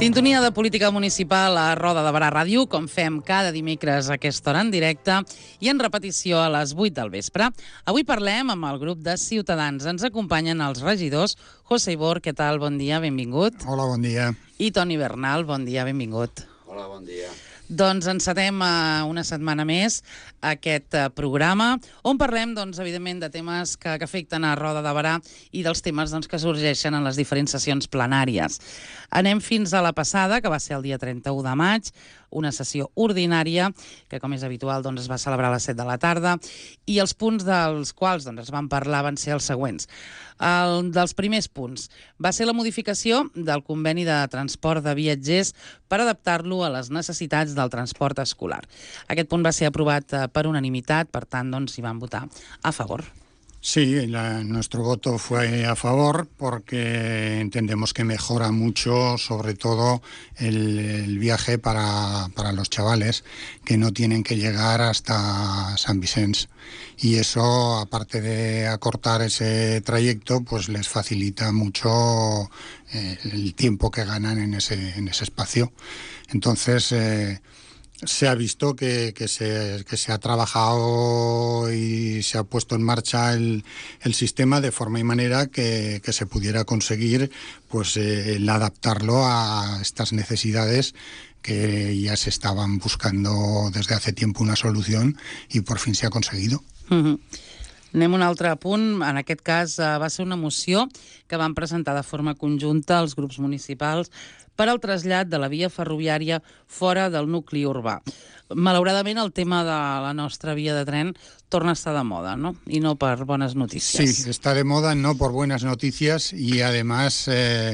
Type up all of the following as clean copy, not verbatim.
Sintonia de política municipal a Roda de Barà Ràdio, com fem cada dimecres a aquesta hora en directe i en repetició a les 8 del vespre. Avui parlem amb el grup de Ciutadans. Ens acompanyen els regidors. José Ibor, què tal? Bon dia, benvingut. Hola, bon dia. I Toni Bernal, bon dia, benvingut. Hola, bon dia. Doncs encetem una setmana més aquest programa, on parlem, evidentment, de temes que afecten a Roda de Barà i dels temes que sorgeixen en les diferents sessions plenàries. Anem fins a la passada, que va ser el dia 31 de maig, una sessió ordinària, que com és habitual es va celebrar a les 7 de la tarda, i els punts dels quals es van parlar van ser els següents. El dels primers punts va ser la modificació del conveni de transport de viatgers per adaptar-lo a les necessitats del transport escolar. Aquest punt va ser aprovat per unanimitat, per tant, hi van votar a favor. Sí, nuestro voto fue a favor porque entendemos que mejora mucho, sobre todo, el viaje para los chavales que no tienen que llegar hasta San Vicens. Y eso, aparte de acortar ese trayecto, pues les facilita mucho el tiempo que ganan en ese espacio. Entonces, se ha visto que se ha trabajado y se ha puesto en marcha el sistema de forma y manera que se pudiera conseguir el adaptarlo a estas necesidades que ya se estaban buscando desde hace tiempo una solución y por fin se ha conseguido. Anem a un altre punt. En aquest cas va ser una moció que van presentar de forma conjunta els grups municipals per al trasllat de la via ferroviària fora del nucli urbà. Malauradament, el tema de la nostra via de tren torna a estar de moda, ¿no? Y no por buenas noticias. Sí, está de moda, no por buenas noticias, y además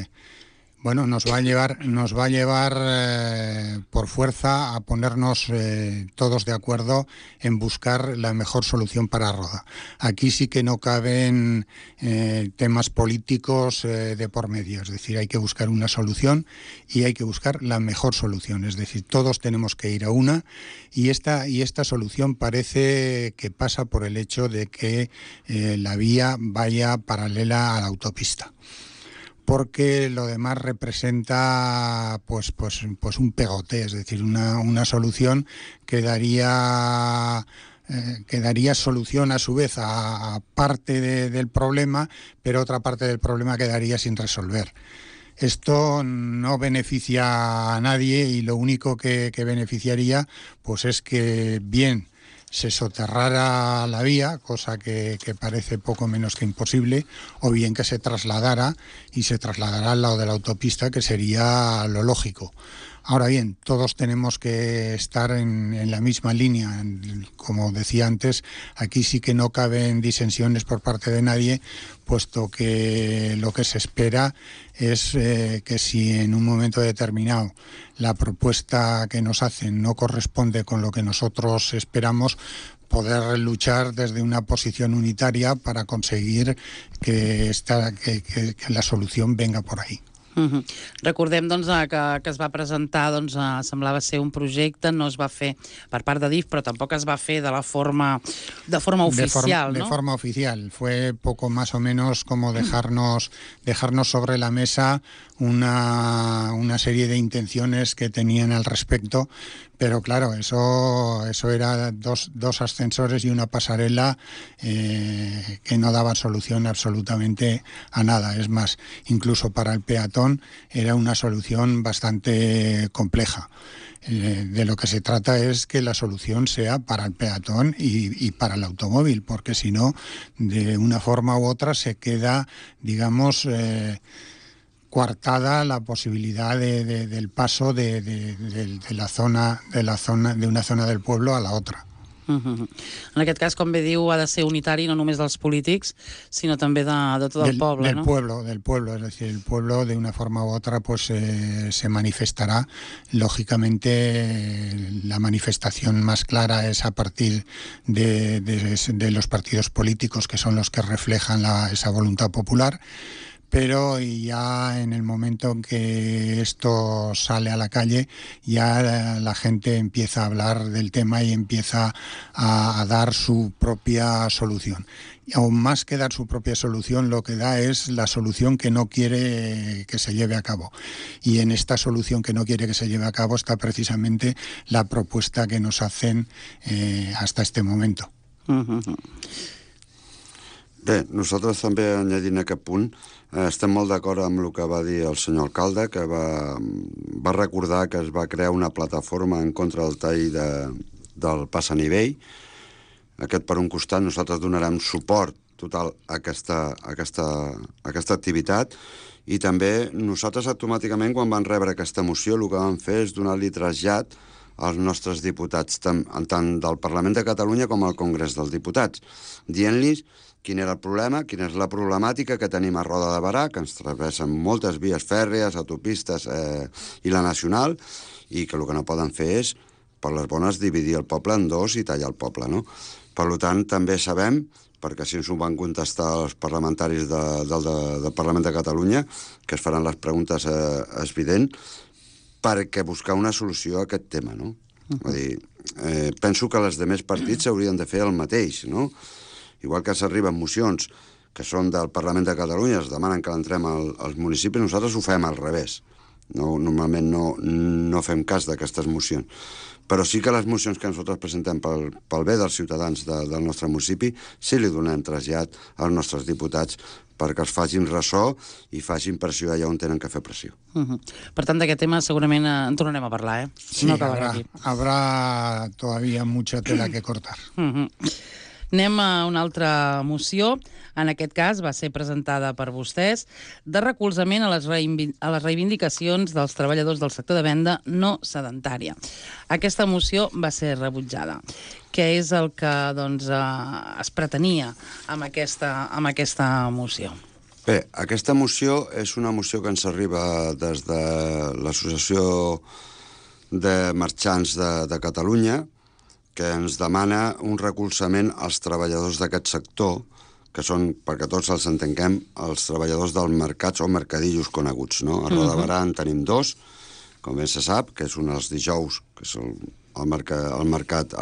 nos va a llevar por fuerza a ponernos todos de acuerdo en buscar la mejor solución para Roda. Aquí sí que no caben temas políticos de por medio, es decir, hay que buscar una solución y hay que buscar la mejor solución, es decir, todos tenemos que ir a una, y esta solución parece que pasa por el hecho de que la vía vaya paralela a la autopista, porque lo demás representa un pegote, es decir, una solución que daría solución a su vez a parte del problema, pero otra parte del problema quedaría sin resolver. Esto no beneficia a nadie, y lo único que beneficiaría es que bien se soterrara la vía, cosa que parece poco menos que imposible, o bien que se trasladara al lado de la autopista, que sería lo lógico. Ahora bien, todos tenemos que estar en la misma línea. Como decía antes, aquí sí que no caben disensiones por parte de nadie, puesto que lo que se espera es que si en un momento determinado la propuesta que nos hacen no corresponde con lo que nosotros esperamos, poder luchar desde una posición unitaria para conseguir que la solución venga por ahí. Recordem que es va presentar, semblava ser un projecte, no es va fer per part de DIF, però tampoc es va fer de forma oficial, ¿no? De forma oficial. Fue poco más o menos como dejarnos sobre la mesa una serie de intenciones que tenían al respecto, pero claro, eso era dos ascensores y una pasarela que no daban solución absolutamente a nada. Es más, incluso para el peatón era una solución bastante compleja. De lo que se trata es que la solución sea para el peatón y para el automóvil, porque si no, de una forma u otra se queda, digamos, coartada la posibilidad del paso de una zona del pueblo a la otra. En aquest cas, com bé diu, ha de ser unitari no només dels polítics, sinó també de tot el poble, ¿no? Del pueblo, es decir, el pueblo de una forma u otra se manifestará. Lógicamente, la manifestación más clara es a partir de los partidos políticos, que son los que reflejan esa voluntad popular. pero ya en el momento en que esto sale a la calle, ya la gente empieza a hablar del tema y empieza a dar su propia solución. Y aún más que dar su propia solución, lo que da es la solución que no quiere que se lleve a cabo. Y en esta solución que no quiere que se lleve a cabo está precisamente la propuesta que nos hacen hasta este momento. Bé, nosaltres també añadint aquest punt, estem molt d'acord amb el que va dir el senyor alcalde, que va recordar que es va crear una plataforma en contra del tall del pas a nivell. Aquest, per un costat, nosaltres donarem suport total a aquesta activitat, i també nosaltres automàticament, quan vam rebre aquesta moció, el que vam fer és donar-li trasllat als nostres diputats, tant del Parlament de Catalunya com al Congrés dels Diputats, dient-los quin era el problema, quina és la problemàtica que tenim a Roda de Berà, que ens travessen moltes vies fèrries, autopistes i la nacional, i que el que no poden fer és, per les bones, dividir el poble en dos i tallar el poble, no? Per tant, també sabem, perquè així ens ho van contestar els parlamentaris del Parlament de Catalunya, que es faran les preguntes evidents, perquè buscar una solució a aquest tema, no? Vull dir, penso que els altres partits haurien de fer el mateix, no? Igual que s'arriben mocions que són del Parlament de Catalunya, es demanen que l'entrem als municipis, nosaltres ho fem al revés. Normalment no fem cas d'aquestes mocions. Però sí que les mocions que nosaltres presentem pel bé dels ciutadans del nostre municipi, sí li donem trasllat als nostres diputats perquè els facin ressò i facin pressió allà on tenen que fer pressió. Per tant, d'aquest tema segurament en tornarem a parlar, eh? Sí, no habrá todavía mucha tela que cortar. Anem a una altra moció, en aquest cas va ser presentada per vostès, de recolzament a les reivindicacions dels treballadors del sector de venda no sedentària. Aquesta moció va ser rebutjada. Què és el que es pretenia amb aquesta moció? Bé, aquesta moció és una moció que ens arriba des de l'Associació de Marxants de Catalunya, que ens demana un recolzament als treballadors d'aquest sector, que són, perquè tots els entenguem, els treballadors dels mercats o mercadillos coneguts, no? A Roda de Berà en tenim dos, com bé se sap, que és un els dijous, que és el mercat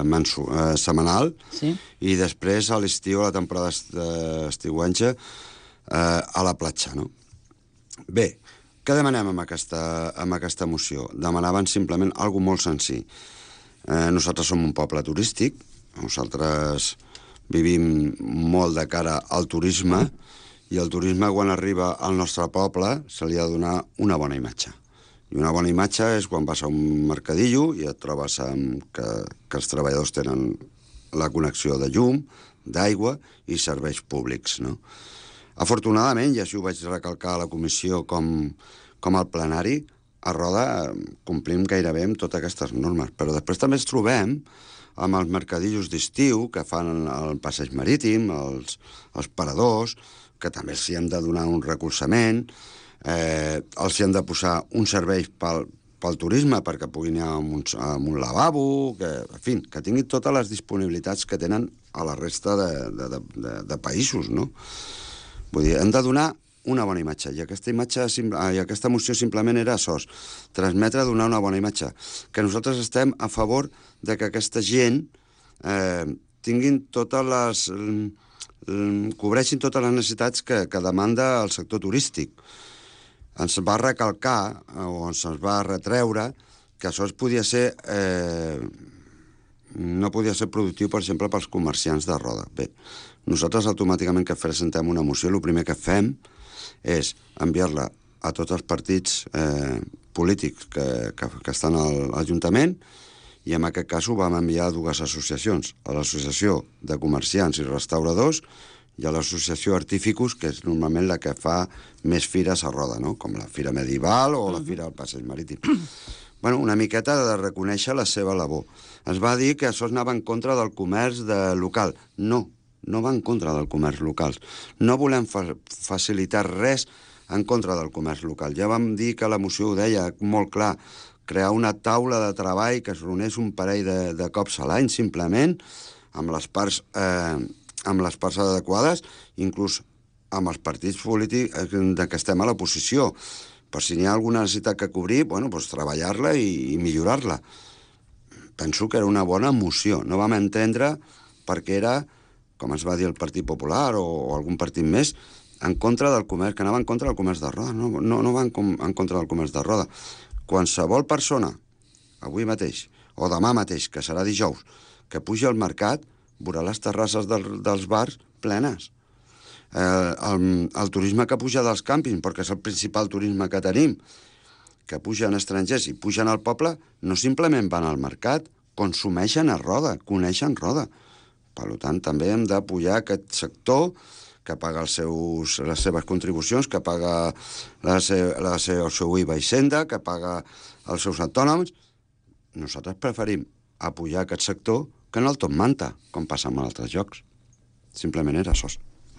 setmanal, sí. I després a l'estiu, a la temporada estiuenca, a la platja, no? Bé, què demanem amb aquesta moció? Demanaven simplement alguna molt senzill. Nosaltres som un poble turístic, nosaltres vivim molt de cara al turisme, i el turisme, quan arriba al nostre poble, se li ha de donar una bona imatge. I una bona imatge és quan vas a un mercadillo i et trobes que els treballadors tenen la connexió de llum, d'aigua i serveis públics, no? Afortunadament, i així ho vaig recalcar a la comissió com al plenari, a Roda complim gairebé amb totes aquestes normes, però després també ens trobem amb els mercadillos d'estiu que fan el passeig marítim, els paradors, que també els hi hem de donar un recolzament, els hi hem de posar un servei pel turisme perquè puguin anar a un lavabo, que tinguin totes les disponibilitats que tenen a la resta de països, no? Vull dir, hem de donar una bona imatge, i aquesta moció simplement era això, transmetre, donar una bona imatge, que nosaltres estem a favor de que aquesta gent tinguin cobreixin totes les necessitats que demanda el sector turístic. Ens va recalcar, o ens va retreure, que això no podia ser productiu, per exemple, pels comerciants de Roda. Bé, nosaltres automàticament que presentem una moció, el primer que fem és enviar-la a tots els partits polítics que estan a l'Ajuntament, i en aquest cas ho vam enviar a dues associacions, a l'Associació de Comerciants i Restauradors i a l'Associació Artíficus, que és normalment la que fa més fires a Roda, no? Com la Fira Medieval o la Fira del Passeig Marítim. Bueno, una miqueta de reconèixer la seva labor. Es va dir que això anava en contra del comerç local. No va en contra del comerç local. No volem facilitar res en contra del comerç local. Ja vam dir que la moció ho deia molt clar, crear una taula de treball que es reuneix un parell de cops a l'any, simplement, amb les parts adequades, inclús amb els partits polítics de què estem a l'oposició. Per si n'hi ha alguna necessitat que cobrir, bueno, doncs treballar-la i millorar-la. Penso que era una bona moció. No vam entendre perquè era, com es va dir el Partit Popular o algun partit més, en contra del comerç, que anava en contra del comerç de roda. No va en contra del comerç de roda. Qualsevol persona, avui mateix, o demà mateix, que serà dijous, que pugi al mercat, veurà les terrasses dels bars plenes. El turisme que puja dels càmpings, perquè és el principal turisme que tenim, que pugen estrangers i pugen al poble, no simplement van al mercat, consumeixen a Roda, coneixen Roda. Per tant, també hem d'apoyar aquest sector que paga les seves contribucions, que paga el seu IVA i Senda, que paga els seus autònoms. Nosaltres preferim apoyar aquest sector que no el top manta, com passa en altres llocs. Simplement era això.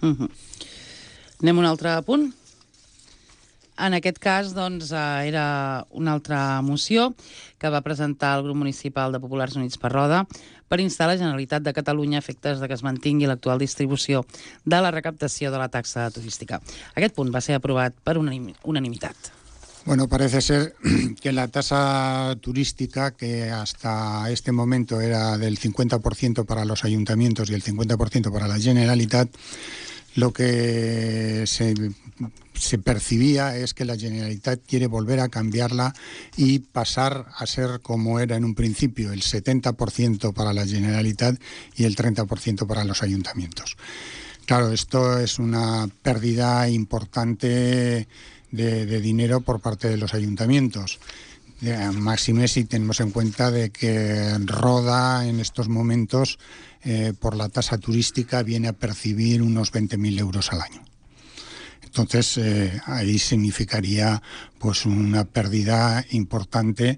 Anem a un altre punt. En aquest cas, doncs, era una altra moció que va presentar el grup municipal de Populars Units per Roda per instar la Generalitat de Catalunya a efectes de que es mantingui l'actual distribució de la recaptació de la taxa turística. Aquest punt va ser aprovat per unanimitat. Bueno, parece ser que la tasa turística, que hasta este momento era del 50% para los ayuntamientos y el 50% para la Generalitat, lo que se percibía es que la Generalitat quiere volver a cambiarla y pasar a ser como era en un principio, el 70% para la Generalitat y el 30% para los ayuntamientos. Claro, esto es una pérdida importante de dinero por parte de los ayuntamientos. Máxime si tenemos en cuenta de que Roda en estos momentos por la tasa turística viene a percibir unos 20.000 euros al año. Entonces ahí significaría pues una pérdida importante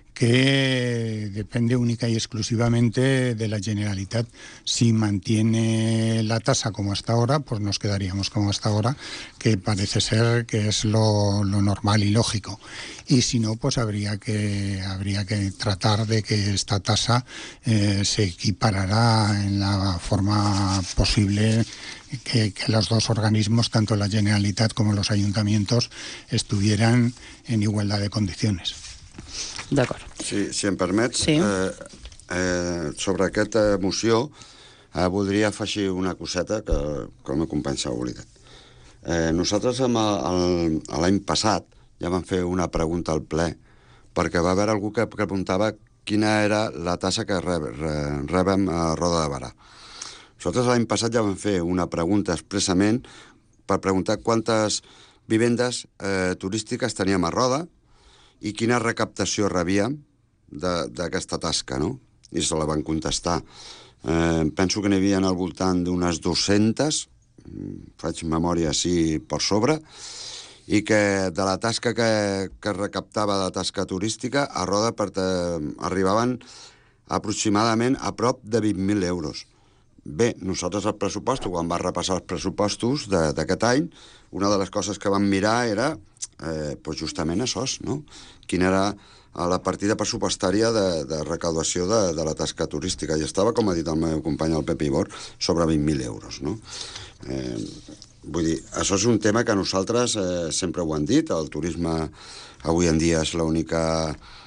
que depende única y exclusivamente de la Generalitat. Si mantiene la tasa como hasta ahora, pues nos quedaríamos como hasta ahora, que parece ser que es lo normal y lógico. Y si no, pues habría que tratar de que esta tasa se equiparara en la forma posible, que los dos organismos, tanto la Generalitat como los ayuntamientos, estuvieran en igualdad de condiciones. D'acord. Si em permets, sí. Sobre aquesta moció voldria afegir una coseta que el meu company s'ha oblidat. Nosaltres l'any passat ja vam fer una pregunta al ple perquè va haver algú que preguntava quina era la tassa que rebem a Roda de Berà. Nosaltres l'any passat ja vam fer una pregunta expressament per preguntar quantes vivendes turístiques teníem a Roda i quina recaptació rebíem d'aquesta tasca, no? I se la van contestar. Penso que n'hi havia al voltant d'unes 200, faig memòria així per sobre, i que de la tasca que recaptava de tasca turística a Roda arribaven aproximadament a prop de 20.000 euros. Bé, nosaltres el pressupost, quan vam repassar els pressupostos d'aquest any, una de les coses que vam mirar era justament això, no? Quina era la partida pressupostària de recaudació de la tasca turística. I estava, com ha dit el meu company, el Pep Ibor, sobre 20.000 euros, no? Vull dir, això és un tema que nosaltres sempre ho hem dit, el turisme avui en dia és l'única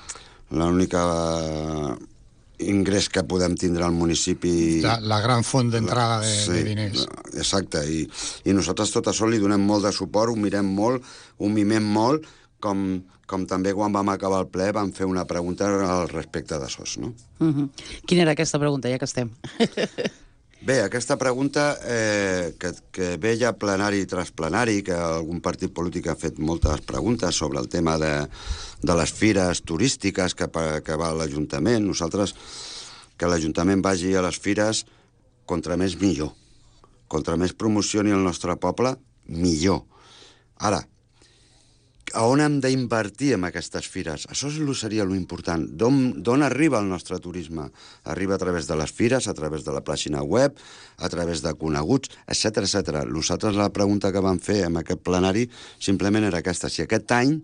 ingrés que podem tindre al municipi. La gran font d'entrada de diners. Exacte, i nosaltres tot això li donem molt de suport, ho mirem molt, ho mimem molt, com també quan vam acabar el ple vam fer una pregunta al respecte d'això, no? Quina era aquesta pregunta, ja que estem? Bé, aquesta pregunta que ve ja plenari i trasplenari, que algun partit polític ha fet moltes preguntes sobre el tema de les fires turístiques que va a l'Ajuntament. Nosaltres, que l'Ajuntament vagi a les fires, contra més millor. Contra més promocioni el nostre poble, millor. Ara, a on hem d'invertir en aquestes fires? Això seria l'important. D'on arriba el nostre turisme? Arriba a través de les fires, a través de la pàgina web, a través de coneguts, etc. Nosaltres la pregunta que vam fer en aquest plenari simplement era aquesta. Si aquest any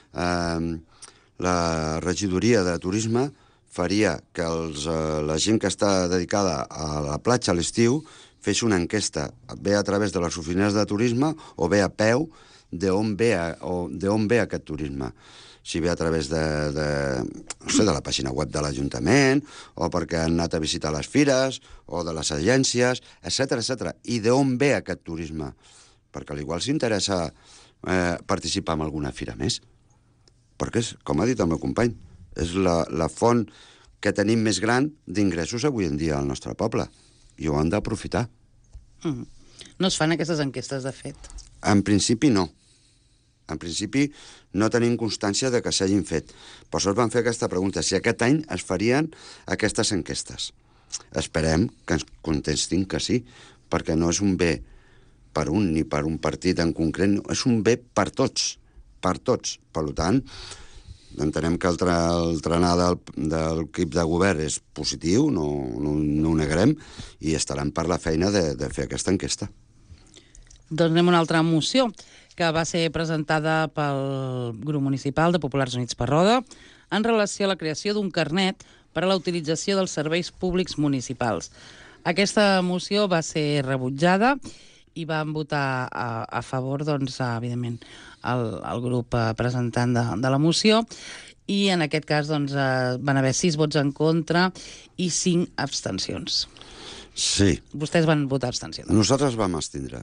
la regidoria de turisme faria que la gent que està dedicada a la platja a l'estiu fes una enquesta, bé a través de les oficines de turisme o bé a peu d'on ve aquest turisme. Si ve a través no sé, de la pàgina web de l'Ajuntament, o perquè han anat a visitar les fires, o de les agències, etc etc. I d'on ve aquest turisme? Perquè potser s'interessa participar en alguna fira més. Perquè, com ha dit el meu company, és la font que tenim més gran d'ingressos avui en dia al nostre poble. I ho han d'aprofitar. No es fan aquestes enquestes, de fet? En principi, no. En principi, no tenim constància de que s'hagin fet. Per això es van fer aquesta pregunta, si aquest any es farien aquestes enquestes. Esperem que ens contestin que sí, perquè no és un bé per un ni per un partit en concret, no, és un bé per tots, per tots. Per tant, entenem que el trenar del equip de govern és positiu, no ho negarem, i estaran per la feina de fer aquesta enquesta. Doncs anem a una altra moció, que va ser presentada pel grup municipal de Populars Units per Roda en relació a la creació d'un carnet per a la utilització dels serveis públics municipals. Aquesta moció va ser rebutjada i van votar a favor, doncs, evidentment, el grup presentant de la moció, i en aquest cas doncs, van haver 6 vots en contra i 5 abstencions. Sí. Vostès van votar abstenció. Nosaltres vam abstindre.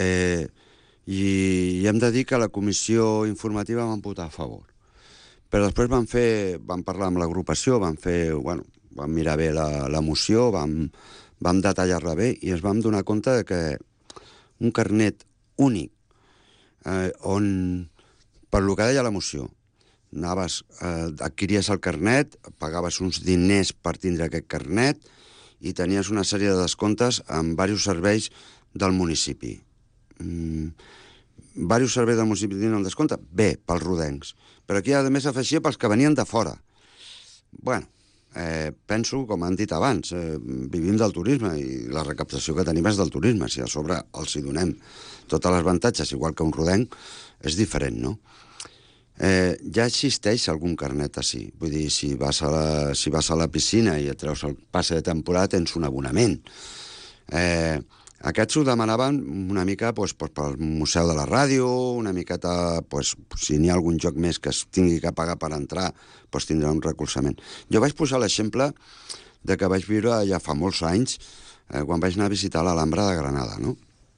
I hem de dir que a la comissió informativa van votar a favor. Però després vam parlar amb l'agrupació, vam mirar bé la moció, vam detallar-la bé i ens vam donar compte de que un carnet únic, on, per lo que deia la moció, adquiries el carnet, pagaves uns diners per tindre aquest carnet i tenies una sèrie de descomptes en diversos serveis del municipi. Diversos serveis del municipi tenen el descompte? Bé, pels rodencs. Però aquí, a més, afegia pels que venien de fora. Bueno, penso, com han dit abans, vivim del turisme i la recaptació que tenim és del turisme. Si a sobre els hi donem totes les avantatges, igual que un rodenc, és diferent, no? Ja existeix algun carnet així. Vull dir, si vas a la piscina i et treus el passe de temporada, tens un abonament. Aquests ho demanaven una mica pel Museu de la Ràdio, una miqueta, si n'hi ha algun joc més que es tingui que pagar per entrar, tindrà un recolzament. Jo vaig posar l'exemple de que vaig viure ja fa molts anys, quan vaig anar a visitar l'Alhambra de Granada, no?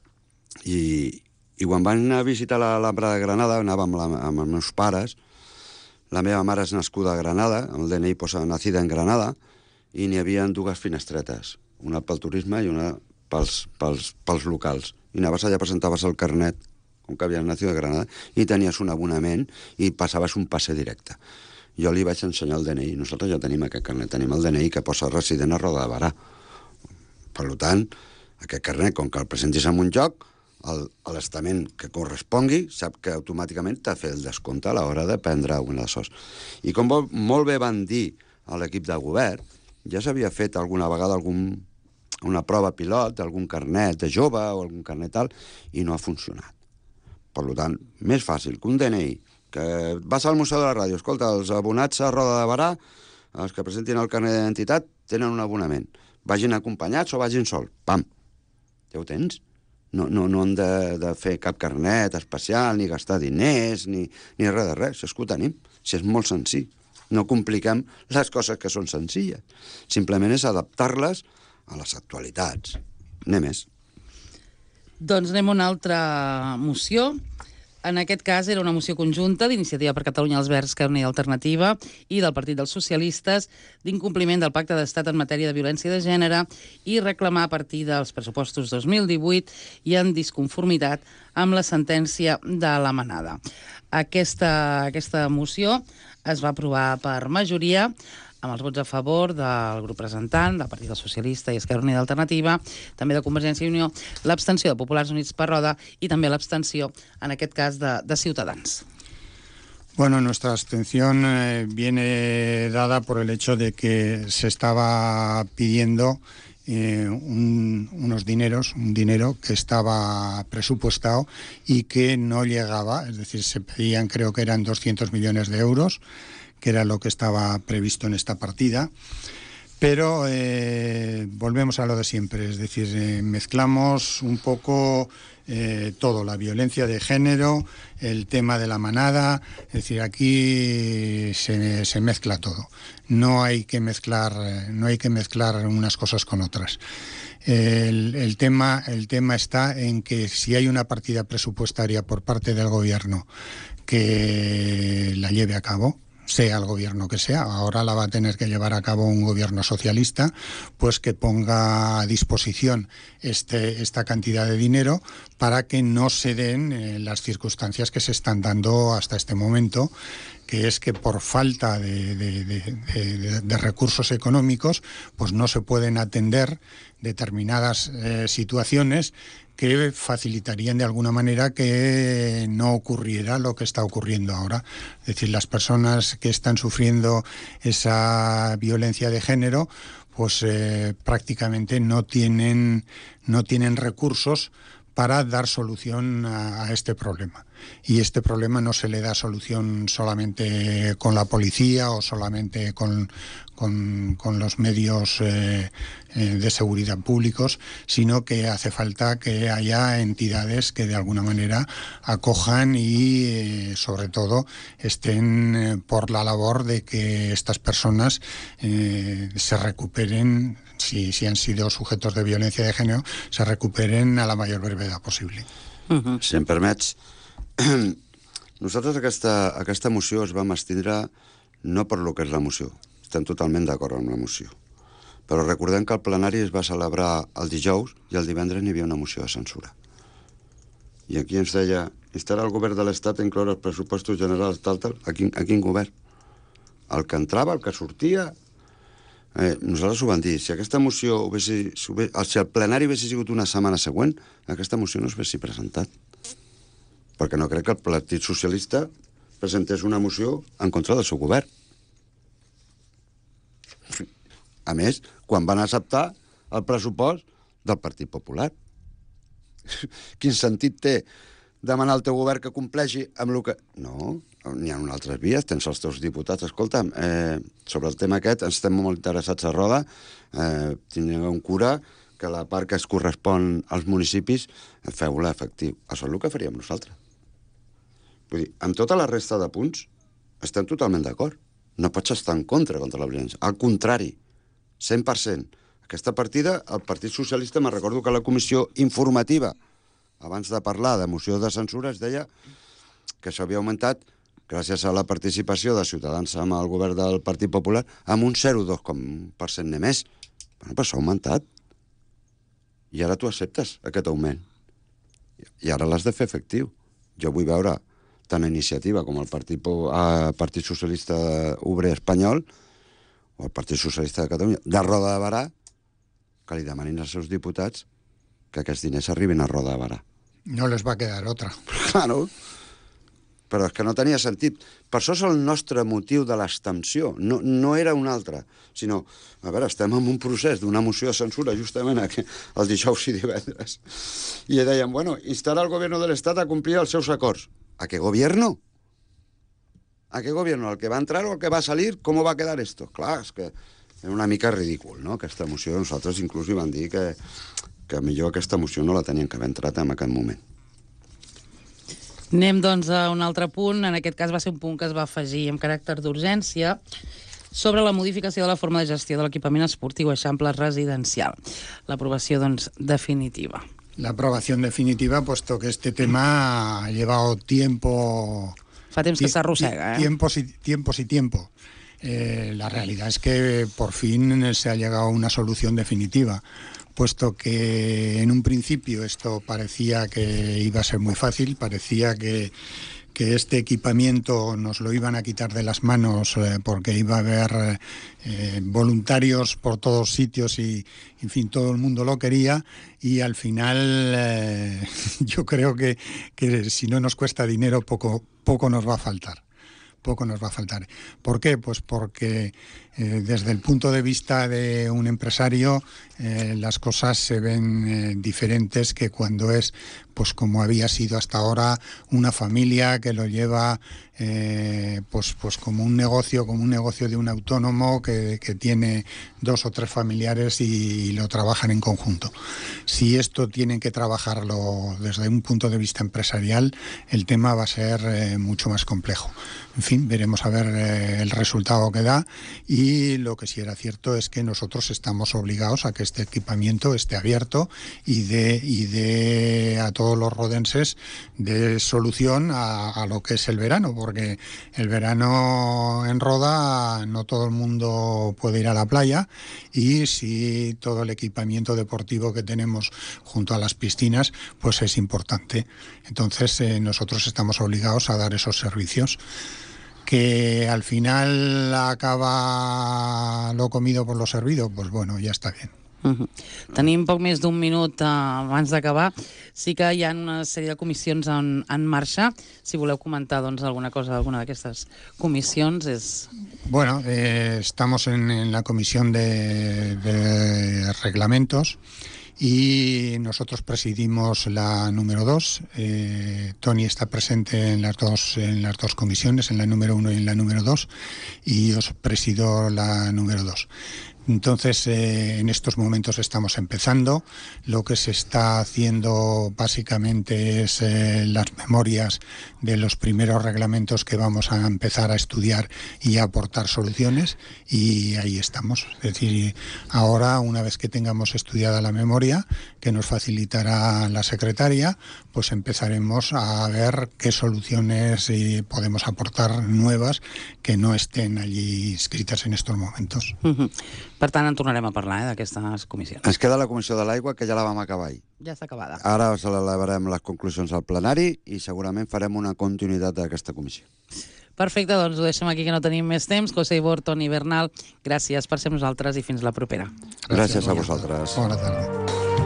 I quan vaig anar a visitar l'Alhambra de Granada, anàvem amb els meus pares, la meva mare és nascuda a Granada, el DNI posa nacida en Granada, i n'hi havia 2 finestretes, una pel turisme i una pels locals. I anaves allà, presentaves el carnet, com que havies nacido a Granada, i tenies un abonament i passaves un passe directe. Jo li vaig ensenyar el DNI. Nosaltres ja tenim aquest carnet, tenim el DNI que posa resident a Roda de Barà. Per tant, aquest carnet, com que el presentis en un lloc, l'estament que correspongui sap que automàticament t'ha fet el descompte a l'hora de prendre una de sos. I com molt bé van dir a l'equip de govern, ja s'havia fet alguna vegada una prova pilot d'algun carnet de jove o algun carnet tal, i no ha funcionat. Per tant, més fàcil que un DNI, que vas al Museu de la Ràdio, escolta, els abonats a Roda de Barà, els que presentin el carnet d'identitat, tenen un abonament. Vagin acompanyats o vagin sol. Pam! Ja ho tens. No han de fer cap carnet especial, ni gastar diners, ni res de res. És que ho tenim. Si és molt senzill. No compliquem les coses que són senzilles. Simplement és adaptar-les a les actualitats. Anem més. Doncs anem a una altra moció. En aquest cas era una moció conjunta d'Iniciativa per Catalunya, els Verds, Esquerra Unida i Alternativa i del Partit dels Socialistes d'incompliment del Pacte d'Estat en matèria de violència de gènere i reclamar a partir dels pressupostos 2018 i en disconformitat amb la sentència de la Manada. Aquesta moció es va aprovar per majoria amb els vots a favor del grup presentant, del Partit Socialista i Esquerra Unida i Alternativa, també de Convergència i Unió, l'abstenció de Populars Units per Roda i també l'abstenció, en aquest cas, de Ciutadans. Bueno, nuestra abstención viene dada por el hecho de que se estaba pidiendo un dinero que estaba presupuestado y que no llegaba, es decir, se pedían, creo que eran 200 millones de euros, que era lo que estaba previsto en esta partida, Pero volvemos a lo de siempre, es decir, mezclamos un poco todo, la violencia de género, el tema de la manada, es decir, aquí se mezcla todo. No hay que mezclar unas cosas con otras. El tema está en que si hay una partida presupuestaria por parte del gobierno que la lleve a cabo, sea el gobierno que sea, ahora la va a tener que llevar a cabo un gobierno socialista, pues que ponga a disposición esta cantidad de dinero para que no se den las circunstancias que se están dando hasta este momento, que es que por falta de recursos económicos, pues no se pueden atender determinadas situaciones que facilitarían de alguna manera que no ocurriera lo que está ocurriendo ahora. Es decir, las personas que están sufriendo esa violencia de género, pues prácticamente no tienen recursos para dar solución a este problema. Y este problema no se le da solución solamente con la policía o solamente con los medios de seguridad públicos, sino que hace falta que haya entidades que de alguna manera acojan y sobre todo estén por la labor de que estas personas se recuperen, si han sido sujetos de violencia de género, se recuperen a la mayor brevedad posible. Si em permets, nosaltres aquesta moció es vam abstindre no per lo que és la moció. Estem totalment d'acord amb la moció. Però recordem que el plenari es va celebrar el dijous i el divendres n'hi havia una moció de censura. I aquí ens deia, instar el govern de l'Estat a incloure els pressupostos generals tal. A quin govern? El que entrava, el que sortia... nosaltres ho vam dir, si aquesta moció si el plenari hagués sigut una setmana següent, aquesta moció no s'hagués presentat. Perquè no crec que el Partit Socialista presentés una moció en contra del seu govern. A més, quan van acceptar el pressupost del Partit Popular. Quin sentit té demanar al teu govern que compleixi amb el que... No, n'hi ha altres vies, tens els teus diputats. Escolta'm, sobre el tema aquest estem molt interessats a Roda, tingueu cura que la part que es correspon als municipis feu-la efectiu. Això és el que faríem nosaltres. Vull dir, amb tota la resta de punts estem totalment d'acord. No pots estar en contra la violència. Al contrari, 100%. Aquesta partida, el Partit Socialista, me'n recordo que la comissió informativa, abans de parlar de moció de censura, es deia que s'havia augmentat, gràcies a la participació de Ciutadans amb el govern del Partit Popular, amb un 0,2% més. Bueno, però s'ha augmentat. I ara tu acceptes aquest augment. I ara l'has de fer efectiu. Jo vull veure tant a Iniciativa com al Partit Socialista Obrer Espanyol o al Partit Socialista de Catalunya, de Roda de Barà, que li demanin als seus diputats que aquests diners arribin a Roda de Barà. No les va quedar otra. Claro, però és que no tenia sentit. Per això és el nostre motiu de l'extensió. No era un altre, sinó, a veure, estem en un procés d'una moció de censura justament el dijous i divendres. I dèiem, bueno, instar al gobierno del Estat a complir els seus acords. ¿A qué gobierno? ¿A qué gobierno? ¿Al que va a entrar o al que va a salir? ¿Cómo va a quedar esto? Clar, és que és una mica ridícul, no?, aquesta moció. Nosaltres inclús hi van dir que millor aquesta moció no la tenien que haver entrat en aquest moment. Anem, doncs, a un altre punt. En aquest cas va ser un punt que es va afegir amb caràcter d'urgència sobre la modificació de la forma de gestió de l'equipament esportiu eixample residencial. L'aprovació, doncs, definitiva. La aprobación definitiva, puesto que este tema ha llevado tiempo... Fa temps que s'arrossega, Tiempos y tiempo. La realidad es que por fin se ha llegado a una solución definitiva, puesto que en un principio esto parecía que iba a ser muy fácil, parecía que este equipamiento nos lo iban a quitar de las manos porque iba a haber voluntarios por todos sitios y, en fin, todo el mundo lo quería, y al final yo creo que si no nos cuesta dinero, poco nos va a faltar. ¿Por qué? Pues porque Desde el punto de vista de un empresario, las cosas se ven diferentes que cuando es, pues como había sido hasta ahora, una familia que lo lleva pues como un negocio de un autónomo que tiene 2 o 3 familiares y lo trabajan en conjunto. Si esto tienen que trabajarlo desde un punto de vista empresarial, el tema va a ser mucho más complejo. En fin, veremos a ver el resultado que da, y lo que sí era cierto es que nosotros estamos obligados a que este equipamiento esté abierto y dé a todos los rodenses de solución a lo que es el verano, porque el verano en Roda no todo el mundo puede ir a la playa, y si todo el equipamiento deportivo que tenemos junto a las piscinas pues es importante. Entonces nosotros estamos obligados a dar esos servicios. Que al final acaba lo comido por lo servido, pues bueno, ja està bé. Tenim poc més d'un minut abans d'acabar. Sí que hi ha una sèrie de comissions en marxa. Si voleu comentar alguna cosa d'alguna d'aquestes comissions és... Bueno, estamos en la comisión de reglamentos, y nosotros presidimos la número 2. Toni está presente en las dos comisiones, en la número 1 y en la número 2, y yo presido la número 2. Entonces, en estos momentos estamos empezando. Lo que se está haciendo básicamente es las memorias de los primeros reglamentos que vamos a empezar a estudiar y a aportar soluciones, y ahí estamos. Es decir, ahora, una vez que tengamos estudiada la memoria, que nos facilitará la secretaria, pues empezaremos a ver qué soluciones podemos aportar nuevas que no estén allí inscritas en estos momentos. Per tant, en tornarem a parlar d'aquestes comissions. Ens queda la comissió de l'aigua, que ja la vam acabar ahir. Ja està acabada. Ara celebrarem les conclusions al plenari i segurament farem una continuïtat d'aquesta comissió. Perfecte, doncs ho deixem aquí, que no tenim més temps. José Ibor, Toni Bernal, gràcies per ser nosaltres i fins la propera. Gràcies a vosaltres. Bona tarda.